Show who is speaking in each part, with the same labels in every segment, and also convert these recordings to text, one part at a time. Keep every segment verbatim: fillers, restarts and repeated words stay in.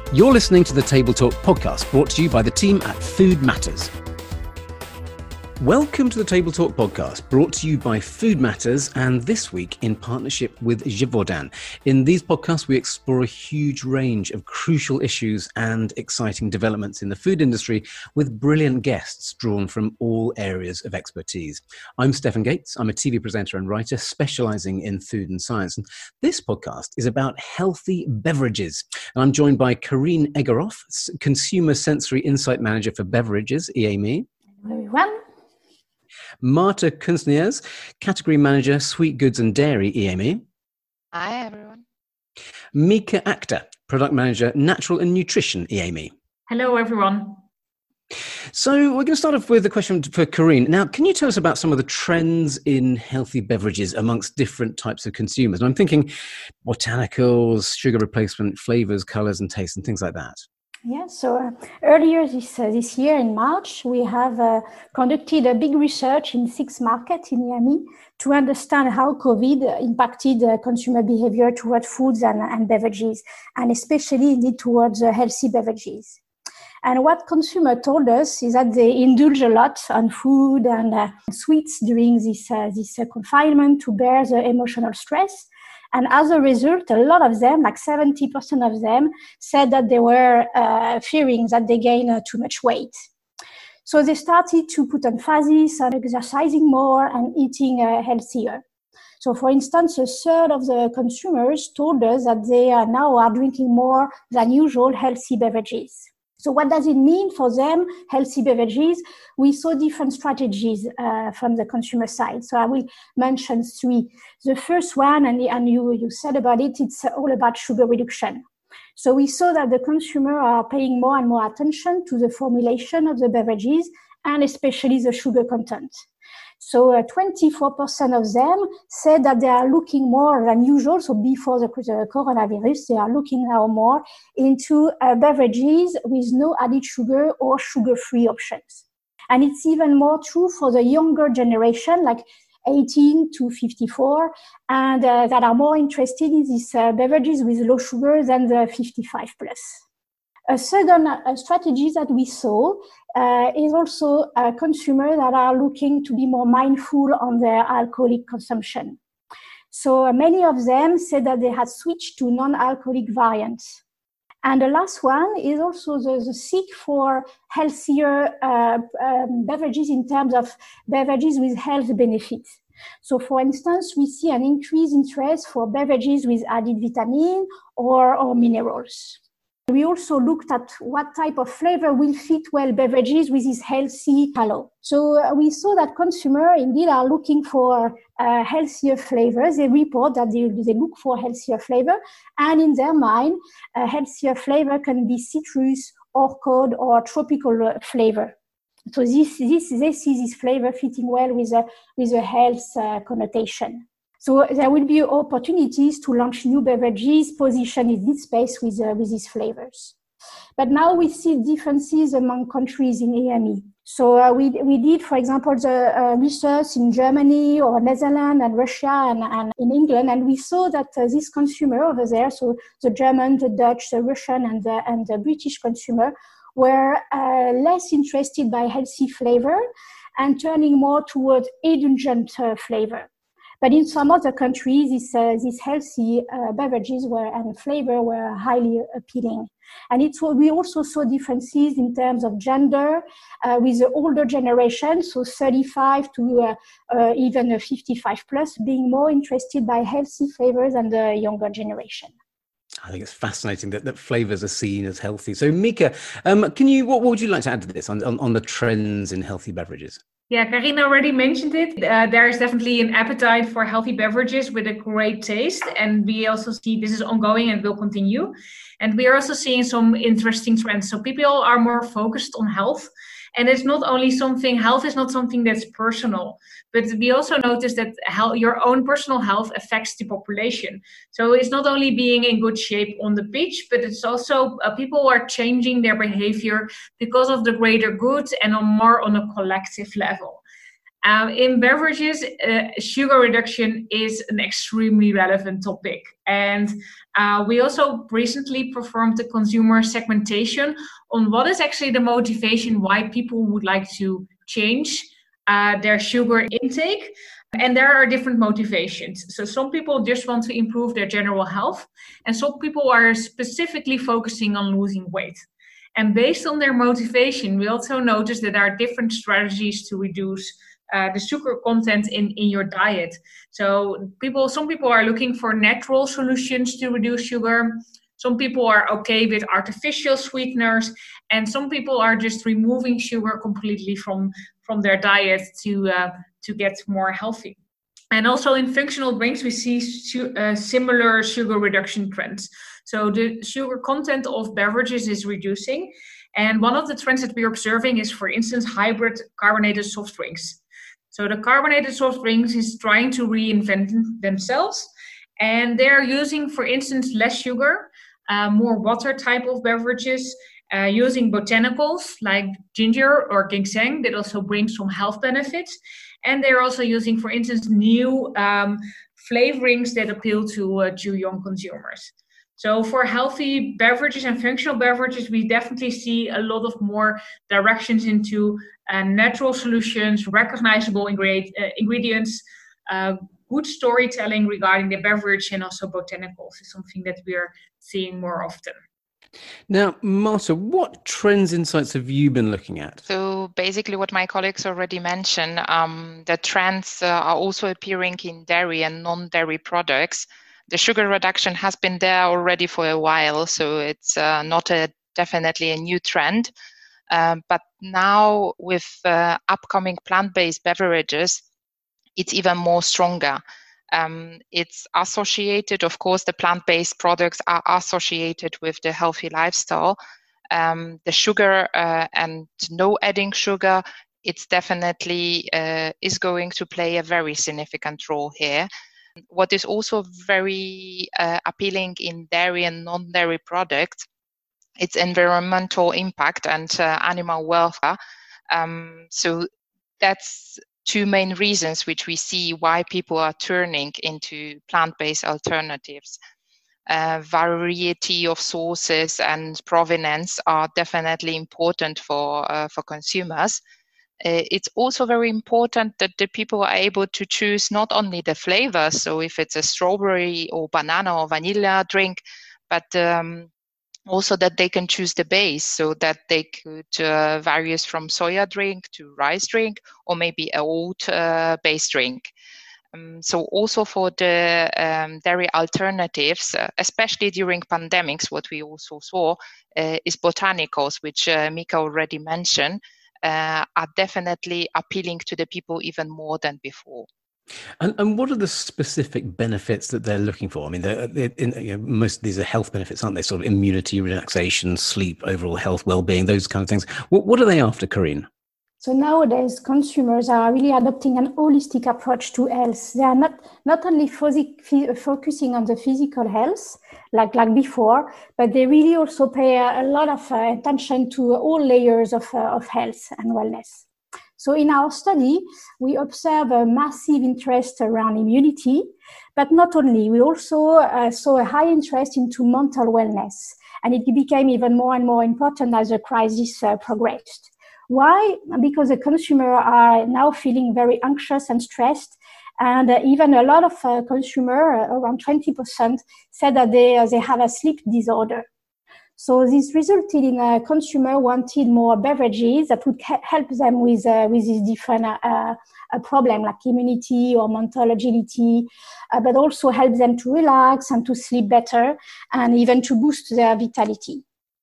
Speaker 1: You're listening to the Table Talk podcast, brought to you by the team at Food Matters. Welcome to the Table Talk podcast, brought to you by Food Matters, and this week in partnership with Givaudan. In these podcasts, we explore a huge range of crucial issues and exciting developments in the food industry with brilliant guests drawn from all areas of expertise. I'm Stefan Gates. I'm a T V presenter and writer specializing in food and science. And this podcast is about healthy beverages. And I'm joined by Karine Eggerhoff, Consumer Sensory Insight Manager for Beverages, E A M E.
Speaker 2: Hello, everyone.
Speaker 1: Marta Kunstniers, Category Manager, Sweet Goods and Dairy, E A M E.
Speaker 3: Hi, everyone.
Speaker 1: Mika Akhtar, Product Manager, Natural and Nutrition, E A M E.
Speaker 4: Hello, everyone.
Speaker 1: So we're going to start off with a question for Karine. Now, can you tell us about some of the trends in healthy beverages amongst different types of consumers? And I'm thinking botanicals, sugar replacement, flavors, colors and tastes and things like that.
Speaker 2: Yeah, so uh, earlier this uh, this year in March, we have uh, conducted a big research in six markets in E A M E to understand how COVID impacted uh, consumer behavior towards foods and, and beverages, and especially indeed towards uh, healthy beverages. And what consumers told us is that they indulge a lot on food and uh, sweets during this, uh, this uh, confinement to bear the emotional stress. And as a result, a lot of them, like seventy percent of them, said that they were uh, fearing that they gained uh, too much weight. So they started to put emphasis on exercising more and eating uh, healthier. So for instance, a third of the consumers told us that they are now are drinking more than usual healthy beverages. So what does it mean for them, healthy beverages? We saw different strategies uh, from the consumer side. So I will mention three. The first one, and, and you, you said about it, it's all about sugar reduction. So we saw that the consumer are paying more and more attention to the formulation of the beverages and especially the sugar content. So uh, twenty-four percent of them said that they are looking more than usual. So before the, the coronavirus, they are looking now more into uh, beverages with no added sugar or sugar-free options. And it's even more true for the younger generation, like eighteen to fifty-four, and uh, that are more interested in these uh, beverages with low sugar than the fifty-five plus. A second uh, strategy that we saw uh, is also uh, consumers that are looking to be more mindful on their alcoholic consumption. So uh, many of them said that they had switched to non-alcoholic variants. And the last one is also the, the seek for healthier uh, um, beverages in terms of beverages with health benefits. So for instance, we see an increased interest for beverages with added vitamin or, or minerals. We also looked at what type of flavor will fit well beverages with this healthy halo. So uh, we saw that consumers indeed are looking for uh, healthier flavors. They report that they, they look for healthier flavor, and in their mind, a healthier flavor can be citrus, orchid, or tropical flavor. So this, this, they see this flavor fitting well with a, with a health uh, connotation. So there will be opportunities to launch new beverages positioned in this space with, uh, with these flavors. But now we see differences among countries in E A M E. So uh, we, we did, for example, the uh, research in Germany or Netherlands and Russia and, and in England, and we saw that uh, this consumer over there, so the German, the Dutch, the Russian, and the, and the British consumer, were uh, less interested by healthy flavor and turning more towards indulgent uh, flavor. But in some other countries, these uh, these healthy uh, beverages were and flavor were highly appealing. And it's we also saw differences in terms of gender uh, with the older generation, so thirty-five to uh, uh, even fifty-five plus, being more interested by healthy flavors than the younger generation.
Speaker 1: I think it's fascinating that, that flavors are seen as healthy. So Mika, um, can you what, what would you like to add to this on, on, on the trends in healthy beverages?
Speaker 4: Yeah, Karine already mentioned it. Uh, there is definitely an appetite for healthy beverages with a great taste. And we also see this is ongoing and will continue. And we are also seeing some interesting trends. So people are more focused on health. And it's not only something, health is not something that's personal, but we also notice that health, your own personal health affects the population. So it's not only being in good shape on the pitch, but it's also uh, people are changing their behavior because of the greater good and on more on a collective level. Um, in beverages, uh, sugar reduction is an extremely relevant topic. And uh, we also recently performed a consumer segmentation on what is actually the motivation why people would like to change uh, their sugar intake. And there are different motivations. So some people just want to improve their general health, and some people are specifically focusing on losing weight. And based on their motivation, we also notice that there are different strategies to reduce uh, the sugar content in, in your diet. So people, some people are looking for natural solutions to reduce sugar. Some people are okay with artificial sweeteners, and some people are just removing sugar completely from, from their diet to uh, to get more healthy. And also in functional drinks, we see su- uh, similar sugar reduction trends. So the sugar content of beverages is reducing. And one of the trends that we're observing is, for instance, hybrid carbonated soft drinks. So the carbonated soft drinks is trying to reinvent themselves. And they're using, for instance, less sugar, uh, more water type of beverages, uh, using botanicals like ginger or ginseng that also bring some health benefits. And they're also using, for instance, new um, flavorings that appeal to, uh, to young consumers. So for healthy beverages and functional beverages, we definitely see a lot of more directions into uh, natural solutions, recognizable ingre- uh, ingredients, uh, good storytelling regarding the beverage, and also botanicals is something that we're seeing more often.
Speaker 1: Now, Marta, what trends insights have you been looking at?
Speaker 3: So basically what my colleagues already mentioned, um, the trends uh, are also appearing in dairy and non-dairy products. The sugar reduction has been there already for a while, so it's uh, not a definitely a new trend. Um, but now with uh, upcoming plant-based beverages, it's even more stronger. Um, it's associated, of course, the plant-based products are associated with the healthy lifestyle. Um, the sugar uh, and no adding sugar, it's definitely uh, is going to play a very significant role here. What is also very uh, appealing in dairy and non-dairy products, it's environmental impact and uh, animal welfare. Um, so that's two main reasons which we see why people are turning into plant-based alternatives. Uh, variety of sources and provenance are definitely important for uh, for consumers. Uh, it's also very important that the people are able to choose not only the flavor, so if it's a strawberry or banana or vanilla drink, but um, also that they can choose the base, so that they could uh, vary from soya drink to rice drink, or maybe a oat uh, based drink. Um, so also for the um, dairy alternatives, uh, especially during pandemics, what we also saw uh, is botanicals, which uh, Mika already mentioned, uh, are definitely appealing to the people even more than before.
Speaker 1: And, and what are the specific benefits that they're looking for? I mean, they're, they're in, you know, most of these are health benefits, aren't they? Sort of immunity, relaxation, sleep, overall health, well-being, those kind of things. What, what are they after, Corinne?
Speaker 2: So nowadays, consumers are really adopting an holistic approach to health. They are not, not only phys- focusing on the physical health, like, like before, but they really also pay a, a lot of uh, attention to all layers of, uh, of health and wellness. So in our study, we observe a massive interest around immunity, but not only, we also uh, saw a high interest into mental wellness, and it became even more and more important as the crisis uh, progressed. Why? Because the consumer are now feeling very anxious and stressed, and uh, even a lot of uh, consumer, uh, around twenty percent, said that they uh, they have a sleep disorder. So this resulted in a consumer wanted more beverages that would ca- help them with uh, with these different uh, uh, problem like immunity or mental agility, uh, but also help them to relax and to sleep better, and even to boost their vitality.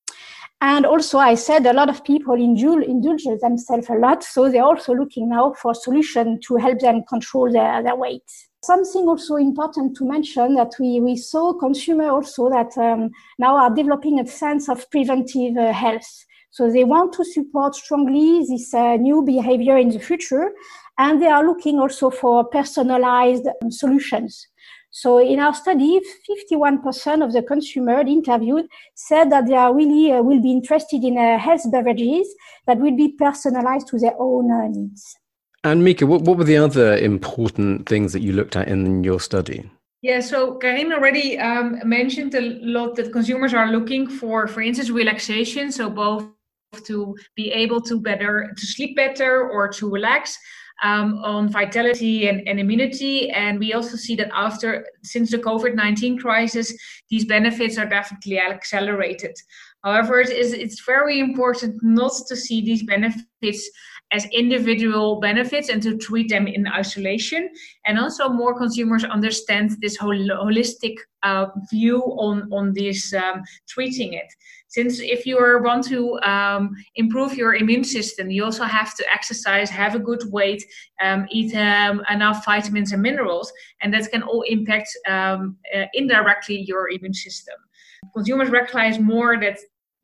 Speaker 2: And also, I said a lot of people indulge, indulge themselves a lot, so they're also looking now for a solution to help them control their, their weight. Something also important to mention that we, we saw consumers also that um, now are developing a sense of preventive uh, health. So they want to support strongly this uh, new behavior in the future, and they are looking also for personalized um, solutions. So in our study, fifty-one percent of the consumers interviewed said that they are really uh, will be interested in uh, health beverages that will be personalized to their own uh, needs.
Speaker 1: And Mika, what, what were the other important things that you looked at in your study?
Speaker 4: Yeah, so Karin already um, mentioned a lot that consumers are looking for, for instance, relaxation. So both to be able to better, to sleep better or to relax, um, on vitality and, and immunity. And we also see that after, since the COVID nineteen crisis, these benefits are definitely accelerated. However, it is, it's very important not to see these benefits as individual benefits and to treat them in isolation. And also more consumers understand this whole holistic uh, view on, on this um, treating it. Since if you are, want to um, improve your immune system, you also have to exercise, have a good weight, um, eat um, enough vitamins and minerals, and that can all impact um, uh, indirectly your immune system. Consumers recognize more that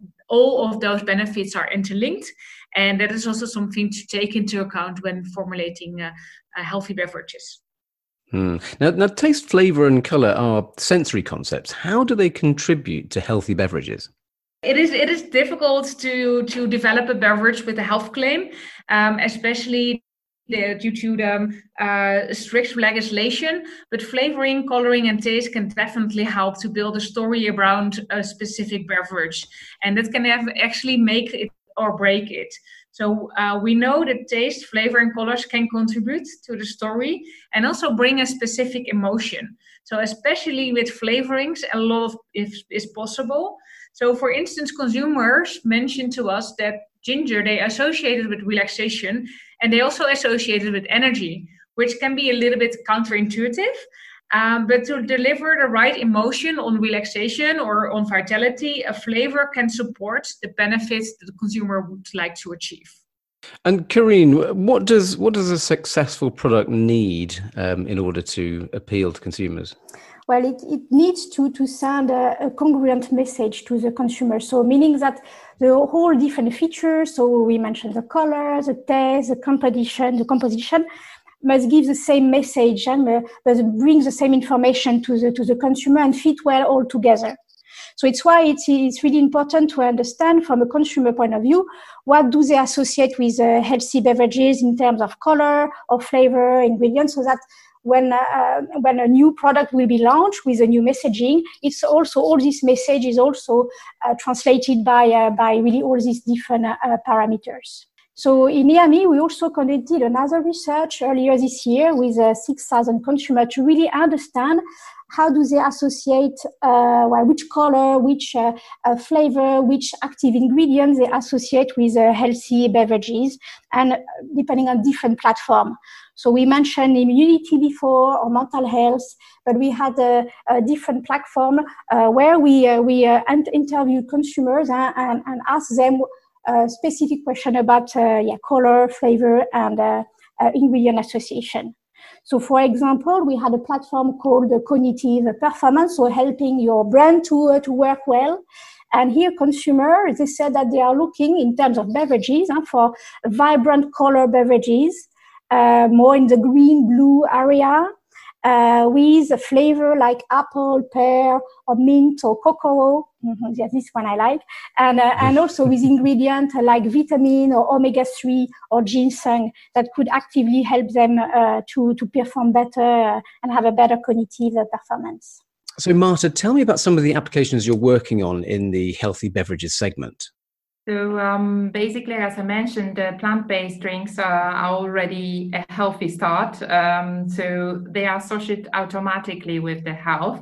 Speaker 4: all of those benefits are interlinked, and that is also something to take into account when formulating uh, uh, healthy beverages.
Speaker 1: Hmm. Now, now, taste, flavor, and color are sensory concepts. How do they contribute to healthy beverages?
Speaker 4: It is it is difficult to to develop a beverage with a health claim, um, especially the, due to the uh, strict legislation. But flavoring, coloring, and taste can definitely help to build a story around a specific beverage, and that can have actually make it or break it. So uh, we know that taste, flavor, and colors can contribute to the story and also bring a specific emotion. So especially with flavorings, a lot of is, is possible. So for instance, consumers mentioned to us that ginger, they associated with relaxation, and they also associated with energy, which can be a little bit counterintuitive. Um, but to deliver the right emotion on relaxation or on vitality, a flavor can support the benefits that the consumer would like to achieve.
Speaker 1: And Karin, what does what does a successful product need um, in order to appeal to consumers?
Speaker 2: Well, it, it needs to, to send a, a congruent message to the consumer. So meaning that the whole different features, so we mentioned the color, the taste, the composition, the composition, must give the same message and uh, must bring the same information to the to the consumer and fit well all together. So it's why it's, it's really important to understand from a consumer point of view, what do they associate with uh, healthy beverages in terms of color or flavor, ingredients, so that when uh, when a new product will be launched with a new messaging, it's also all this message is also uh, translated by uh, by really all these different uh, parameters. So in E A M I, we also conducted another research earlier this year with uh, six thousand consumers to really understand how do they associate, uh, well, which color, which uh, uh, flavor, which active ingredients they associate with uh, healthy beverages, and depending on different platform. So we mentioned immunity before or mental health, but we had a, a different platform uh, where we uh, we uh, interviewed consumers and, and, and asked them a specific question about uh, yeah, color, flavor, and uh, uh, ingredient association. So, for example, we had a platform called the Cognitive Performance, so helping your brain to uh, to work well. And here, consumers, they said that they are looking in terms of beverages uh, for vibrant color beverages, uh, more in the green, blue area, uh, with a flavor like apple, pear, or mint, or cocoa. Mm-hmm, yeah, this one I like. And uh, and also with ingredients like vitamin or omega three or ginseng that could actively help them uh, to, to perform better uh, and have a better cognitive uh, performance.
Speaker 1: So Marta, tell me about some of the applications you're working on in the healthy beverages segment.
Speaker 5: So um, basically, as I mentioned, uh, plant-based drinks are already a healthy start. Um, so they are associated automatically with the health.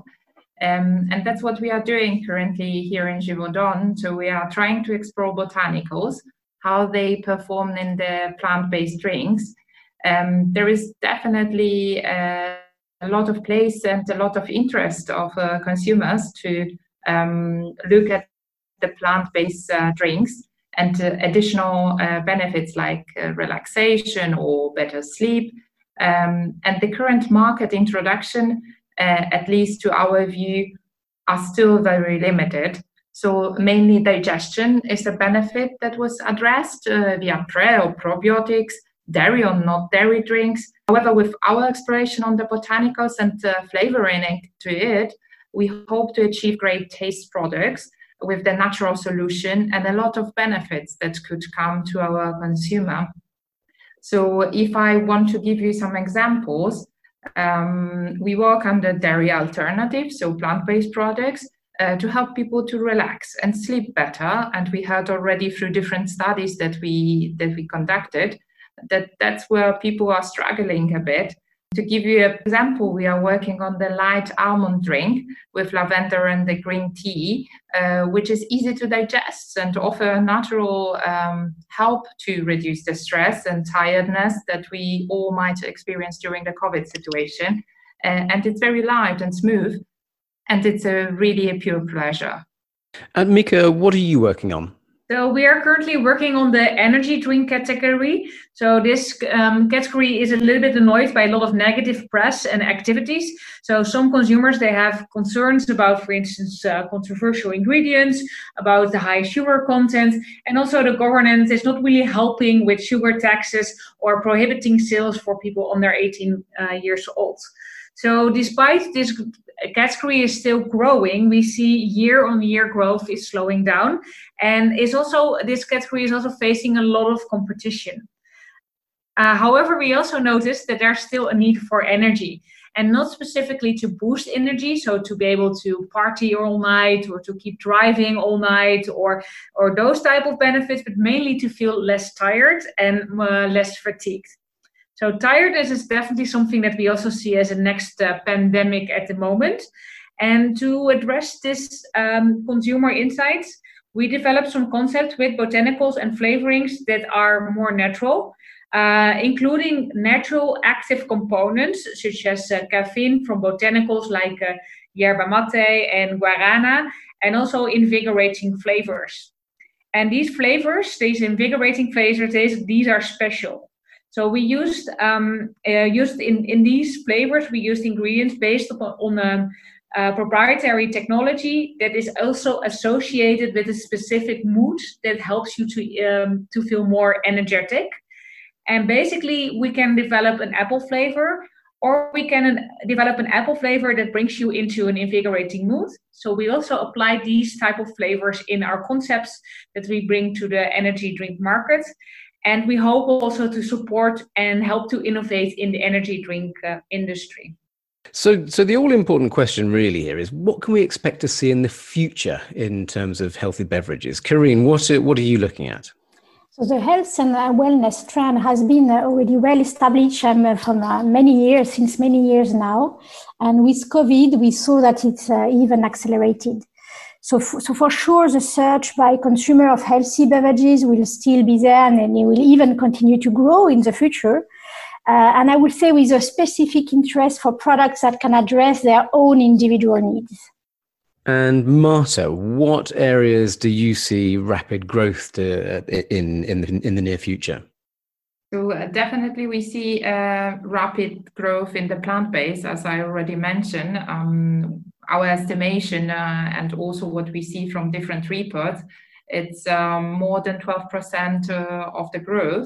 Speaker 5: Um, and that's what we are doing currently here in Givaudan. So we are trying to explore botanicals, how they perform in the plant-based drinks. Um, there is definitely uh, a lot of place and a lot of interest of uh, consumers to um, look at the plant-based uh, drinks and uh, additional uh, benefits like uh, relaxation or better sleep. Um, and the current market introduction, uh, at least to our view, are still very limited. So mainly digestion is a benefit that was addressed uh, via pre or probiotics, dairy or not dairy drinks. However, with our exploration on the botanicals and uh, flavoring to it, we hope to achieve great taste products with the natural solution and a lot of benefits that could come to our consumer. So if I want to give you some examples, um, we work under dairy alternatives, so plant-based products, uh, to help people to relax and sleep better. And we heard already through different studies that we that we conducted that that's where people are struggling a bit. To give you an example, we are working on the light almond drink with lavender and the green tea, uh, which is easy to digest and offer natural um, help to reduce the stress and tiredness that we all might experience during the COVID situation. Uh, and it's very light and smooth, and it's a really a pure pleasure.
Speaker 1: And Mika, what are you working on?
Speaker 4: So we are currently working on the energy drink category. So this um, category is a little bit annoyed by a lot of negative press and activities. So some consumers, they have concerns about, for instance, uh, controversial ingredients, about the high sugar content, and also the governance is not really helping with sugar taxes or prohibiting sales for people under eighteen uh, years old. So despite this category is still growing, we see year-on-year growth is slowing down, and is also this category is also facing a lot of competition. Uh, however, we also noticed that there's still a need for energy, and not specifically to boost energy, so to be able to party all night or to keep driving all night or or those type of benefits, but mainly to feel less tired and uh, less fatigued. So tiredness is definitely something that we also see as a next uh, pandemic at the moment. And to address this um, consumer insights, we developed some concepts with botanicals and flavorings that are more natural, uh, including natural active components such as uh, caffeine from botanicals like uh, yerba mate and guarana, and also invigorating flavors. And these flavors, these invigorating flavors, these, these are special. So we used um, uh, used in, in these flavors, we used ingredients based upon, on a, a proprietary technology that is also associated with a specific mood that helps you to um, to feel more energetic. And basically, we can develop an apple flavor, or we can develop an apple flavor that brings you into an invigorating mood. So we also apply these type of flavors in our concepts that we bring to the energy drink market. And we hope also to support and help to innovate in the energy drink uh, industry.
Speaker 1: So, so the all-important question really here is, what can we expect to see in the future in terms of healthy beverages? Karine, what are, what are you looking at?
Speaker 2: So the health and uh, wellness trend has been uh, already well established um, from uh, many years, since many years now. And with COVID, we saw that it's uh, even accelerated. So, f- so for sure, the search by consumer of healthy beverages will still be there, and, and it will even continue to grow in the future. Uh, and I would say with a specific interest for products that can address their own individual needs.
Speaker 1: And Marta, what areas do you see rapid growth to, in, in, the, in the near future?
Speaker 5: So uh, definitely we see uh, rapid growth in the plant-based, as I already mentioned. Um, our estimation uh, and also what we see from different reports, it's um, more than twelve percent uh, of the growth,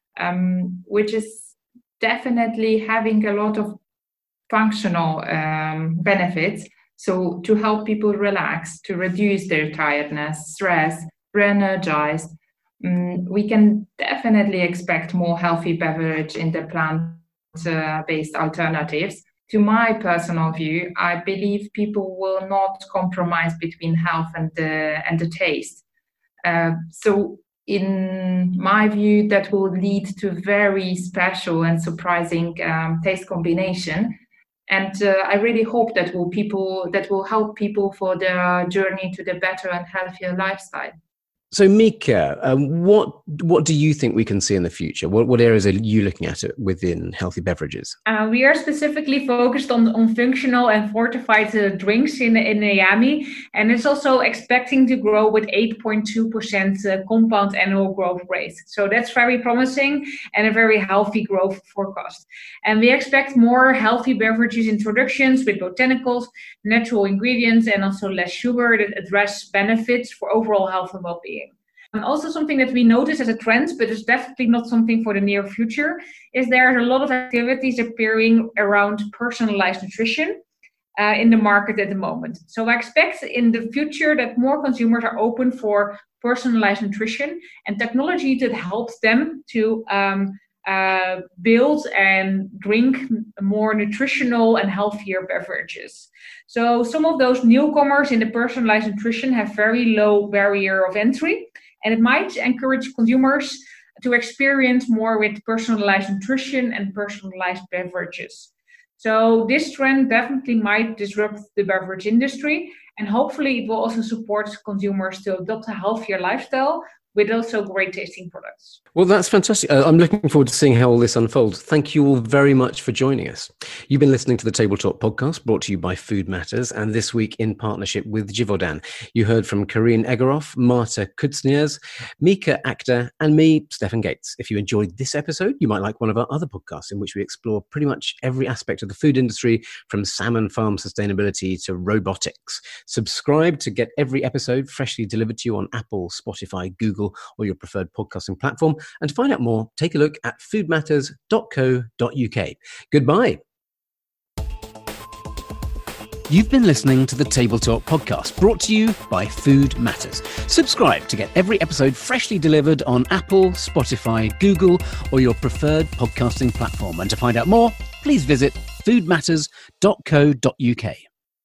Speaker 5: um, which is definitely having a lot of functional um, benefits. So to help people relax, to reduce their tiredness, stress, re-energized, um, we can definitely expect more healthy beverage in the plant-based alternatives. To my personal view, I believe people will not compromise between health and the, and the taste. Uh, so in my view, that will lead to very special and surprising um, taste combination. And uh, I really hope that will people that will help people for their journey to the better and healthier lifestyle.
Speaker 1: So Mika, um, what what do you think we can see in the future? What what areas are you looking at it within healthy beverages?
Speaker 4: Uh, we are specifically focused on, on functional and fortified uh, drinks in in Yummy, and it's also expecting to grow with eight point two percent uh, compound annual growth rate. So that's very promising and a very healthy growth forecast. And we expect more healthy beverages introductions with botanicals, natural ingredients, and also less sugar that address benefits for overall health and well-being. And also something that we notice as a trend, but is definitely not something for the near future, is there's a lot of activities appearing around personalized nutrition uh, in the market at the moment. So I expect in the future that more consumers are open for personalized nutrition and technology that helps them to um, uh, build and drink more nutritional and healthier beverages. So some of those newcomers in the personalized nutrition have very low barrier of entry, and it might encourage consumers to experience more with personalized nutrition and personalized beverages. So this trend definitely might disrupt the beverage industry, and hopefully it will also support consumers to adopt a healthier lifestyle with also great tasting products.
Speaker 1: Well, that's fantastic. Uh, I'm looking forward to seeing how all this unfolds. Thank you all very much for joining us. You've been listening to the Table Talk podcast brought to you by Food Matters, and this week in partnership with Givaudan. You heard from Karine Egoroff, Marta Kutsniers, Mika Akhtar, and me, Stefan Gates. If you enjoyed this episode, you might like one of our other podcasts in which we explore pretty much every aspect of the food industry, from salmon farm sustainability to robotics. Subscribe to get every episode freshly delivered to you on Apple, Spotify, Google, or your preferred podcasting platform. And to find out more, take a look at food matters dot co dot uk. Goodbye. You've been listening to the Table Talk podcast brought to you by Food Matters. Subscribe to get every episode freshly delivered on Apple, Spotify, Google, or your preferred podcasting platform. And to find out more, please visit food matters dot co dot uk.